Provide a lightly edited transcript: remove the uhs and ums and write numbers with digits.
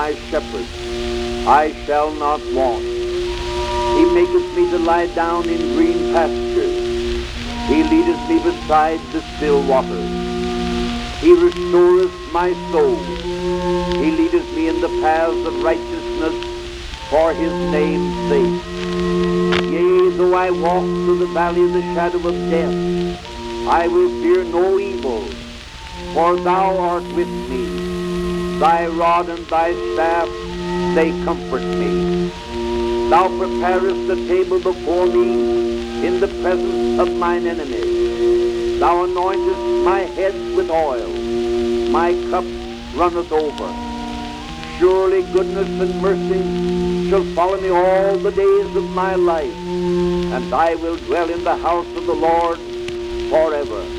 my shepherd. I shall not want. He maketh me to lie down in green pastures. He leadeth me beside the still waters. He restoreth my soul. He leadeth me in the paths of righteousness for his name's sake. Yea, though I walk through the valley of the shadow of death, I will fear no evil, for thou art with me. Thy rod and thy staff, they comfort me. Thou preparest a table before me in the presence of mine enemies. Thou anointest my head with oil. My cup runneth over. Surely goodness and mercy shall follow me all the days of my life, and I will dwell in the house of the Lord forever.